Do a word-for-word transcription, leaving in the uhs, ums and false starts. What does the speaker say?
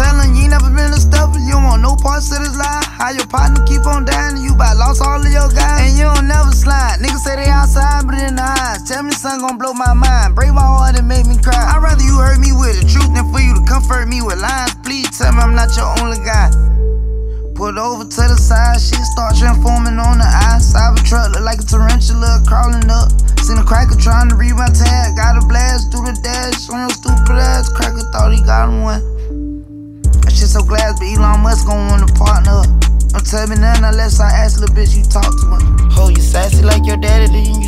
telling you ain't never been a stepper. You don't want no parts of this lie. How your partner keep on dying and you about lost all of your guys. And you don't never slide. Niggas say they outside, but in the eyes. Tell me something gon' blow my mind. Break my heart and make me cry. I'd rather you hurt me with the truth than for you to comfort me with lies. Please tell me I'm not your only guy. Put over to the side, shit start transforming on the eye. Cyber truck look like a tarantula crawling up. Seen a cracker trying to read my tag. Got a blast through the dash on your stupid ass. Cracker thought he got him one. That shit so glass, but Elon Musk gon' want to partner up. Don't tell me nothing unless I ask, little bitch, you talk too much. Ho, you sassy like your daddy, then you